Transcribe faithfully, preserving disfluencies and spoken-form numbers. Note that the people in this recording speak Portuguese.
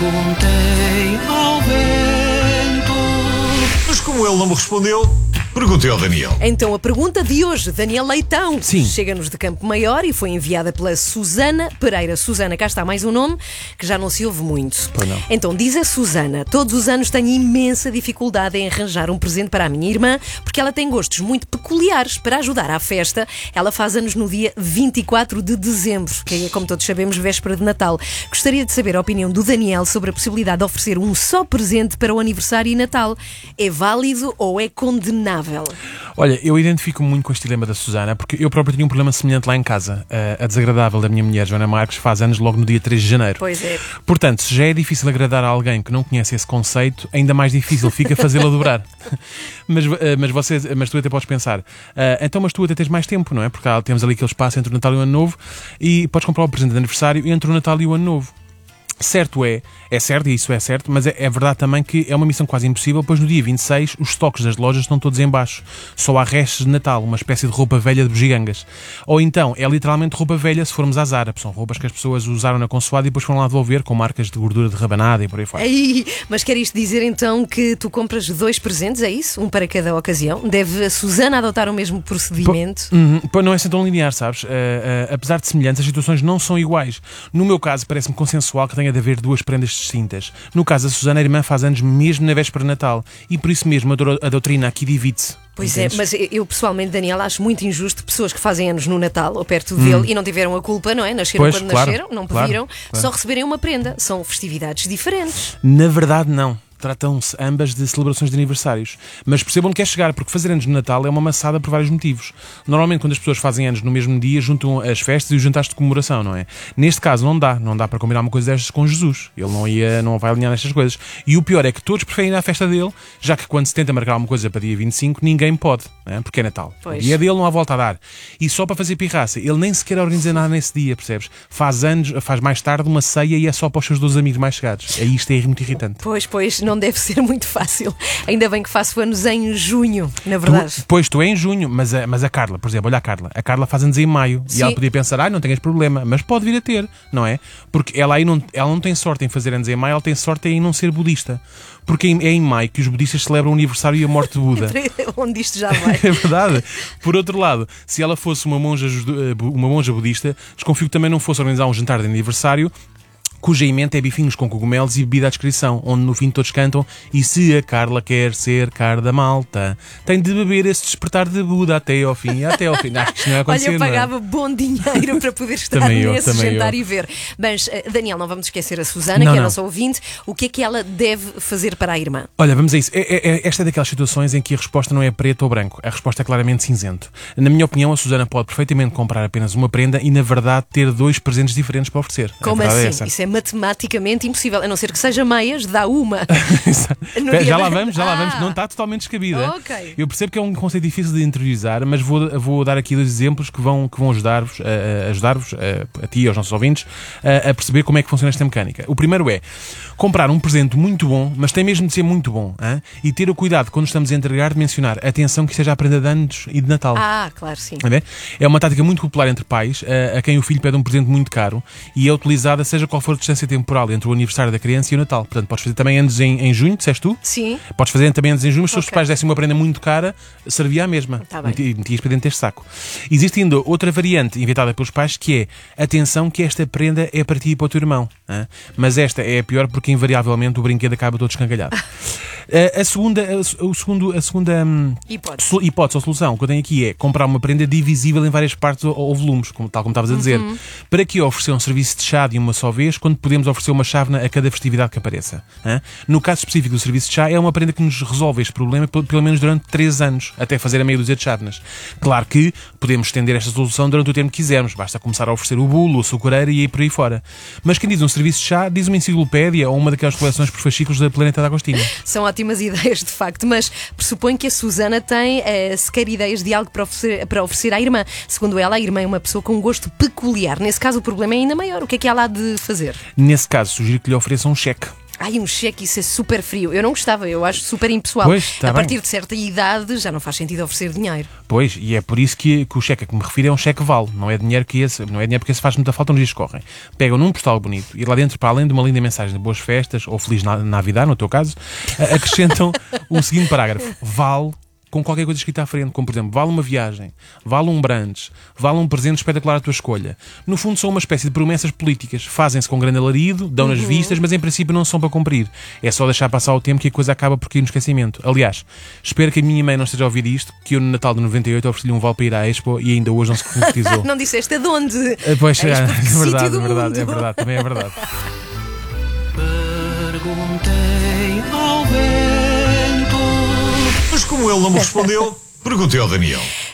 Perguntei ao vento. Mas como ele não me respondeu, perguntei ao Daniel. Então a pergunta de hoje, Daniel Leitão, Sim. chega-nos de Campo Maior e foi enviada pela Susana Pereira. Susana, cá está mais um nome que já não se ouve muito. Pois não. Então diz a Susana: todos os anos tenho imensa dificuldade em arranjar um presente para a minha irmã, porque ela tem gostos muito peculiares. Para ajudar à festa, ela faz anos no dia vinte e quatro de dezembro, que é, como todos sabemos, véspera de Natal. Gostaria de saber a opinião do Daniel sobre a possibilidade de oferecer um só presente para o aniversário e Natal. É válido ou é condenável? Olha, eu identifico-me muito com este dilema da Susana, porque eu próprio tinha um problema semelhante lá em casa. A, a desagradável da minha mulher, Joana Marques, faz anos logo no dia três de janeiro. Pois é. Portanto, se já é difícil agradar a alguém que não conhece esse conceito, ainda mais difícil fica fazê-lo dobrar. mas, mas, você, mas tu até podes pensar, uh, então mas tu até tens mais tempo, não é? Porque temos ali aquele espaço entre o Natal e o Ano Novo e podes comprar o presente de aniversário entre o Natal e o Ano Novo. Certo é, é certo, e isso é certo, mas é, é verdade também que é uma missão quase impossível, pois no dia vinte e seis os estoques das lojas estão todos em baixo. Só há restos de Natal, uma espécie de roupa velha de bugigangas. Ou então, é literalmente roupa velha se formos à Zara. São roupas que as pessoas usaram na consoada e depois foram lá devolver com marcas de gordura de rabanada e por aí fora. Ei, mas quer isto dizer então que tu compras dois presentes, é isso? Um para cada ocasião? Deve a Susana adotar o mesmo procedimento? Uhum. Pois não é assim tão linear, sabes? Uh, uh, apesar de semelhantes, as situações não são iguais. No meu caso, parece-me consensual que tenha de haver duas prendas distintas. No caso, a Susana, a irmã, faz anos mesmo na véspera de Natal e por isso mesmo a, do- a doutrina aqui divide-se. Pois Entendes? é, mas eu pessoalmente, Daniel, acho muito injusto pessoas que fazem anos no Natal ou perto dele e não tiveram a culpa, não é? Nasceram Pois, quando claro, nasceram, não claro, pediram, claro. só receberem uma prenda. São festividades diferentes. Na verdade, não. Tratam-se ambas de celebrações de aniversários. Mas percebam onde quer chegar, porque fazer anos no Natal é uma maçada por vários motivos. Normalmente, quando as pessoas fazem anos no mesmo dia, juntam as festas e os jantares de comemoração, não é? Neste caso, não dá. Não dá para combinar uma coisa destas com Jesus. Ele não, ia, não vai alinhar nestas coisas. E o pior é que todos preferem ir à festa dele, já que quando se tenta marcar alguma coisa para dia vinte e cinco, ninguém pode, não é? Porque é Natal. Pois. O dia dele não há volta a dar. E só para fazer pirraça, ele nem sequer organiza nada nesse dia, percebes? Faz anos, faz mais tarde uma ceia e é só para os seus dois amigos mais chegados. É isto, é muito irritante. Pois, pois, não deve ser muito fácil. Ainda bem que faço anos em junho, na verdade. Tu, pois, tu é em junho, mas a, mas a Carla, por exemplo, olha a Carla. A Carla faz anos em maio. Sim. E ela podia pensar, ah, não tenhas problema, mas pode vir a ter, não é? Porque ela aí não, ela não tem sorte em fazer anos em maio, ela tem sorte em não ser budista. Porque é em maio que os budistas celebram o aniversário e a morte de Buda. Onde isto já vai? É verdade. Por outro lado, se ela fosse uma monja, judo- uma monja budista, desconfio que também não fosse organizar um jantar de aniversário cuja emenda é bifinhos com cogumelos e bebida à descrição, onde no fim todos cantam e se a Carla quer ser cara da malta, tem de beber esse despertar de Buda até ao fim, até ao fim. Acho que isto não vai acontecer, Olha, eu não é? pagava bom dinheiro para poder estar Também eu, nesse também jantar eu. e ver. Mas, eh, Daniel, não vamos esquecer a Susana, Não, que é a não. nossa ouvinte. O que é que ela deve fazer para a irmã? Olha, vamos a isso. É, é- é- esta é daquelas situações em que a resposta não é preto ou branco. A resposta é claramente cinzento. Na minha opinião, a Susana pode perfeitamente comprar apenas uma prenda e, na verdade, ter dois presentes diferentes para oferecer. A Como verdade assim? é essa. Isso é matematicamente impossível, a não ser que seja meias, dá uma. No Espera, dia já da- lá vamos, já lá Ah. vamos. Não está totalmente descabida. Ok. Eu percebo que é um conceito difícil de interiorizar, mas vou, vou dar aqui dois exemplos que vão, que vão ajudar-vos, a, a ajudar-vos, a, a ti e aos nossos ouvintes, a, a perceber como é que funciona esta mecânica. O primeiro é comprar um presente muito bom, mas tem mesmo de ser muito bom, hã? E ter o cuidado, quando estamos a entregar, de mencionar atenção que seja a prenda de anos e de Natal. Ah, claro, sim. Está a ver? É uma tática muito popular entre pais, a, a quem o filho pede um presente muito caro e é utilizada seja qual for a distância temporal entre o aniversário da criança e o Natal. Portanto, podes fazer também anos em, em junho, disseste tu? Sim. Podes fazer também anos em junho, mas se os Ok. pais dessem uma prenda muito cara, servia a mesma. Tá bem. Meti- Metias para dentro deste saco. Existe ainda outra variante inventada pelos pais que é atenção que esta prenda é para ti e para o teu irmão. Hã? Mas esta é a pior porque invariavelmente o brinquedo acaba todo escangalhado. A, a segunda, a, o segundo, a segunda hum, Hipótese. so- hipótese ou solução que eu tenho aqui é comprar uma prenda divisível em várias partes ou, ou volumes, como, tal como estavas a dizer. Para que oferecer um serviço de chá de uma só vez quando podemos oferecer uma chávena a cada festividade que apareça? Hã? No caso específico do serviço de chá, é uma prenda que nos resolve este problema pelo, pelo menos durante três anos, até fazer a meia dúzia de chávenas. Claro que podemos estender esta solução durante o tempo que quisermos, basta começar a oferecer o bolo, a açucareira e aí por aí fora. Mas quem diz um serviço de chá, diz uma enciclopédia ou uma daquelas coleções por fascículos da Planeta da Agostinho. São ótimas ideias, de facto, mas pressuponho que a Susana tem eh, sequer ideias de algo para oferecer, para oferecer à irmã. Segundo ela, a irmã é uma pessoa com um gosto peculiar. Nesse caso, o problema é ainda maior. O que é que ela há de fazer? Nesse caso, sugiro que lhe ofereça um cheque. Ai, um cheque, isso é super frio. Eu não gostava, eu acho super impessoal. Pois, tá a bem. partir de certa idade já não faz sentido oferecer dinheiro. Pois, e é por isso que, que o cheque a que me refiro é um cheque vale. Não é dinheiro que esse, não é dinheiro porque esse faz muita falta nos dias que correm. Pegam num postal bonito e lá dentro, para além de uma linda mensagem de boas festas ou Feliz Na- Navidad, no teu caso, a- acrescentam o seguinte parágrafo: vale, com qualquer coisa escrita à frente, como por exemplo, vale uma viagem, vale um brunch, vale um presente espetacular à tua escolha. No fundo são uma espécie de promessas políticas. Fazem-se com grande alarido, dão nas vistas, mas em princípio não são para cumprir. É só deixar passar o tempo que a coisa acaba por cair no esquecimento. Aliás, espero que a minha mãe não esteja a ouvir isto, que eu no Natal de noventa e oito ofereci-lhe um vale para ir à Expo e ainda hoje não se concretizou. Não disseste de onde? Ah, Pois, A é, Expo de que é sítio verdade, do é verdade, mundo? é verdade, também é verdade. Perguntei ao vento. Mas como ele não me respondeu, perguntei ao Daniel.